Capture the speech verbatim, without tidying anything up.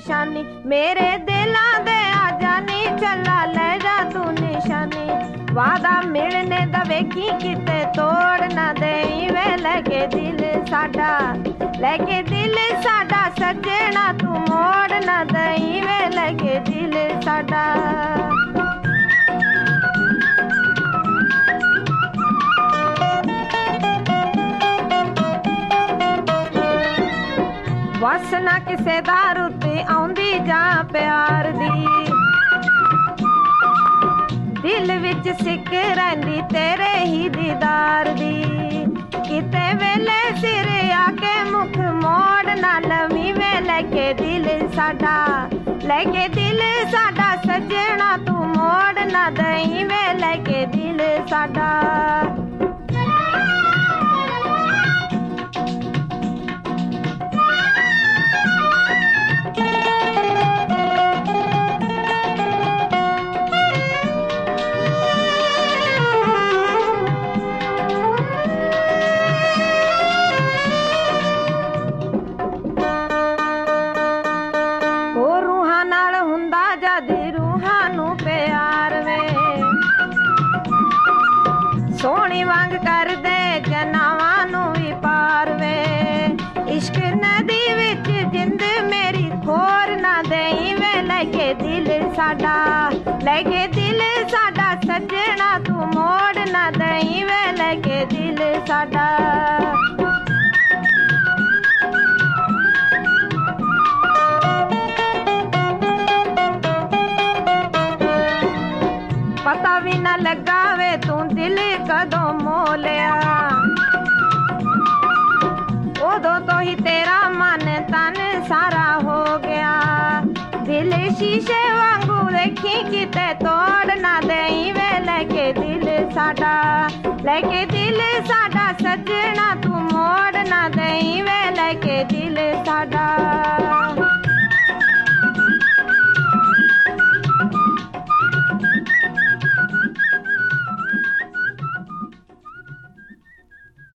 निशानी, मेरे दिलां दे आ जानी, चला ले जा तू निशानी। वादा मिलने दा वेखी किते तोड़ ना देई वे, लगे दिल साडा, लगे दिल साडा सजना, तू मोड़ ना देई वे, लगे दिल साडा। वस ना किसे दा रुत आउंदी जां प्यार दी, दिल विच सिक रहिंदी तेरे ही दीदार दी। किते वेले सिर आके मुख मोड़ ना लवी वे, लगे दिल साडा, लगे दिल साडा सजना, तू मोड़ ना दई वे, लगे दिल साडा। सोहनी वांग कर दे जनावां नूं वी पार वे, इश्क नदी विच जिंद मेरी खोर ना देई वे, लगे दिल साडा, लगे दिल साडा सजना, तू मोड़ ना देई वे, लगे दिल साडा। पता भी ना लगा वे तू दिल कदों मोलिया, उदों तो ही तेरा मन तन सारा हो गया। दिल शीशे वांगू देखी किते तोड़ ना देई वे, लगे दिल साडा, लगे दिल साडा सजना, तू मोड़ ना देई